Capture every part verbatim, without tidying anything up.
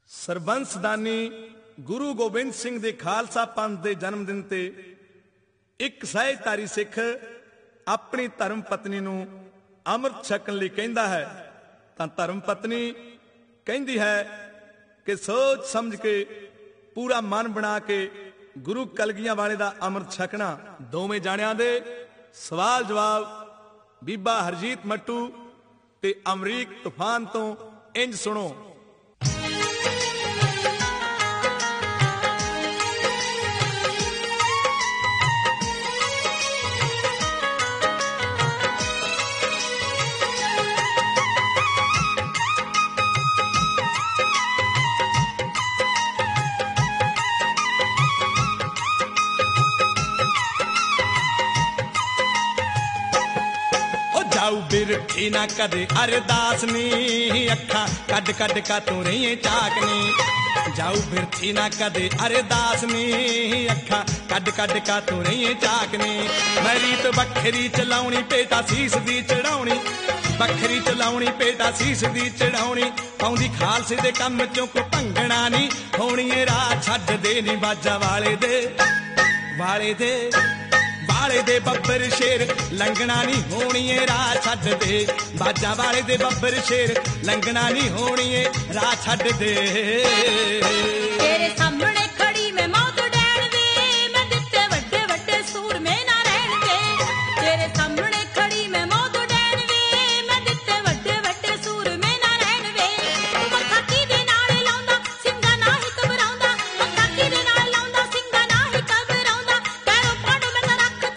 ਸਰਬੰਸ ਦਾਨੀ ਗੁਰੂ ਗੋਬਿੰਦ ਸਿੰਘ ਦੇ ਖਾਲਸਾ ਪੰਥ ਦੇ ਜਨਮ ਦਿਨ ਤੇ ਇੱਕ ਸਹਿਜਧਾਰੀ ਸਿੱਖ ਆਪਣੀ ਧਰਮ ਪਤਨੀ ਨੂੰ ਅੰਮ੍ਰਿਤ ਛਕਣ ਲਈ ਕਹਿੰਦਾ ਹੈ ਤਾਂ ਧਰਮ ਪਤਨੀ ਕਹਿੰਦੀ ਹੈ ਕਿ ਸੋਚ ਸਮਝ ਕੇ ਪੂਰਾ ਮਨ ਬਣਾ ਕੇ ਗੁਰੂ ਕਲਗੀਆਂ ਵਾਲੇ ਦਾ ਅੰਮ੍ਰਿਤ ਛਕਣਾ। ਦੋਵੇਂ ਜਾਣਿਆਂ ਦੇ ਸਵਾਲ ਜਵਾਬ ਬੀਬਾ ਹਰਜੀਤ ਮੱਟੂ ਤੇ ਅਮਰੀਕ ਤੂਫਾਨ ਤੋਂ ਇੰਜ ਸੁਣੋ। बिरठी ना कदे अरदास नी अखा कड कड का तू रही चाकनी जाऊ बिरठी ना कदे अरदास नी अखा कड कड का तू रही चाकनी मेरी तो बखरी चलाउनी पेटा सीस दी चढ़ाउनी बखरी चलाउनी पेटा सीस दी चढ़ाउनी पाउंदी खालसे दे कम चों को भंगना नी होनी राह छड्ड दे नी बाजा वाले दे वाले दे वाले दे बब्बर शेर लंघना नहीं होनी है राह छड्ड दे बाजा वाले दे बब्बर शेर लंघना नहीं होनी है राह छड्ड दे। तेरे सामने खड़ी मैं मौत डैन वे मैं दिते वड्डे वड्डे सूर में ना रहन दे तेरे सामने खड़ी मैं मौत डैन वे मैं दिते वड्डे वड्डे सूर में ना रहन वे मक्खा की दे नाल लाउंदा सिंगा ना ही घबराउंदा मक्खा की दे नाल लाउंदा सिंगा ना ही घबराउंदा कैरो पड़ मैं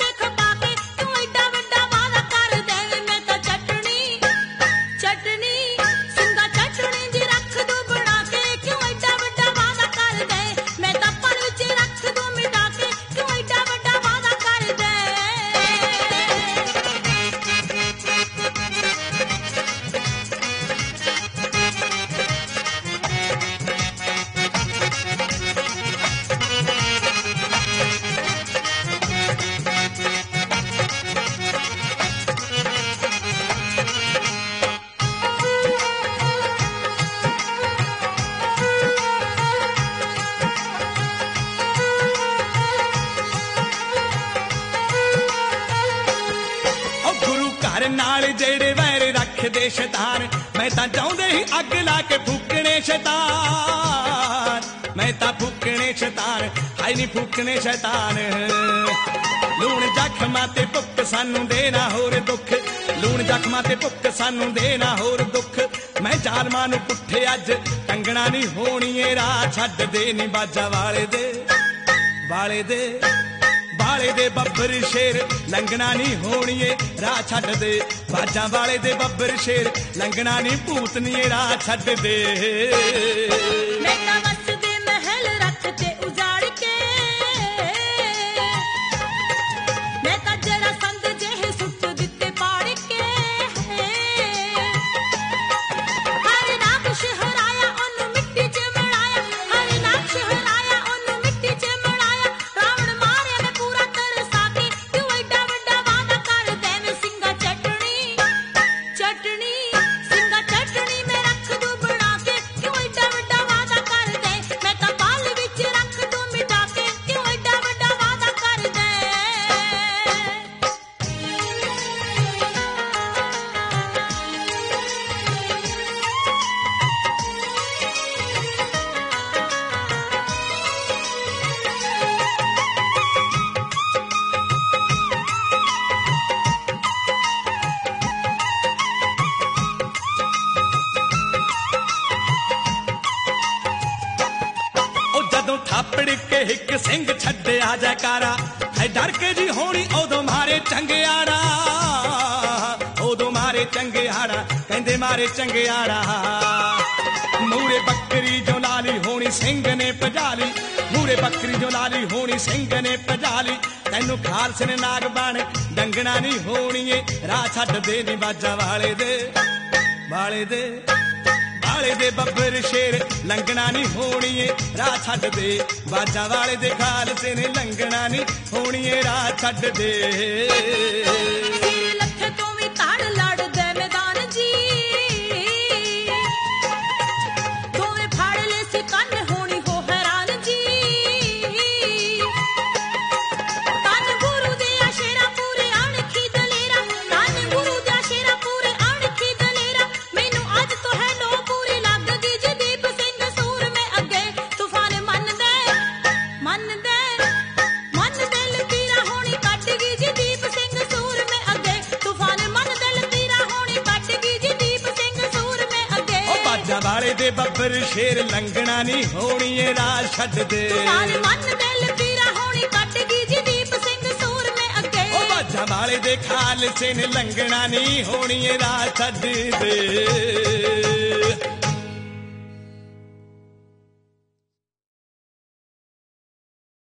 शैतान मैं ता चाहते ही अग ला के फूकने शैतान मैं ता फूकने शैतान हाई नहीं फूकने शैतान लूण जख्मा ते भुख सानू देना होर दुख लूण जख्मा ते भुख सानू देना होर दुख मैं जालमा नू पुठे अज टंगना नहीं होनी है राह छड्ड दे नी बाजा वाले दे वाले दे वाले दे बब्बर शेर लंघना नहीं होनी है राह छड्ड दे बाजा वाले दे बब्बर शेर लंघना नहीं भूतनी राह छड्ड दे। मैं तां वस दे महल रख ते उजाड़ के मैं तां जरा संद जेहे सुट दिते पाड़ के हर नाक्श हराया ओनू मिट्टी च मिलाया हर नाक्श हराया ओनू मिट्टी च मिलाया रावण मारे मैं पूरा तरसा के क्यों एडा वड्डा वादा कर दे मैं सिंगा चटनी चटनी सिंगा चटनी में रख दूं बना के क्यों एडा वड्डा वादा कर दे मैं तां बाल विच रख दूं मिटा के क्यों एडा वड्डा वादा कर दे। थापड़ के हिक सिंह छड्डे आ जयकारा है डर के जी होनी ओदो मारे चंगियाड़ा ओदो मारे चंगियाड़ा कहंदे मारे चंगियाड़ा मूरे बकरी जो लाली होनी सिंह ने पजाली मूरे बकरी जो लाली होनी सिंह ने पजाली तैनू खालसे ने नाग बन डंगना नहीं होनी है राह छड्ड दे नी बाजा वाले दे वाले दे वाले दे बब्बर शेर लंघना नहीं होनी है राह छड्ड दे बाजा वाले दे खालसे ने लंघना नहीं होनी है राह छड्ड दे। लखे तो भी ताड़ लड़ दे मैदान जी दोवें फाड़ ले ਵਾਲੇ ਦੇ ਬੱਬਰ ਸ਼ੇਰ ਲੰਘਣਾ ਨਹੀਂ ਹੋਣੀ ਏ ਰਾਹ ਛੱਡ ਦੇ ਸਾਰੇ ਮਨ ਦਿਲ ਪੀਰਾ ਹੋਣੀ ਕੱਟ ਗਈ ਜੀ ਦੀਪ ਸਿੰਘ ਸੂਰ ਨੇ ਅੱਗੇ ਉਹ ਬਾਜਾਂ ਵਾਲੇ ਦੇ ਖਾਲਸੇ ਨੇ ਲੰਘਣਾ ਨਹੀਂ ਹੋਣੀ ਏ ਰਾਹ ਛੱਡ ਦੇ